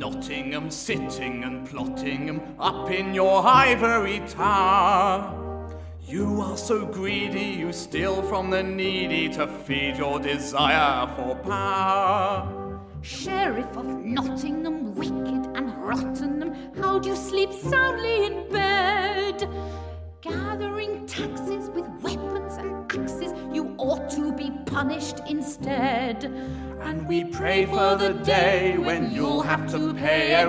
Nottingham, sitting and plotting up in your ivory tower. You are so greedy, you steal from the needy to feed your desire for power. Sheriff of Nottingham, wicked and rotten, how do you sleep soundly in bed? Gathering taxes with weapons and axes, you ought to be punished instead. And we pray for the day when you'll have to pay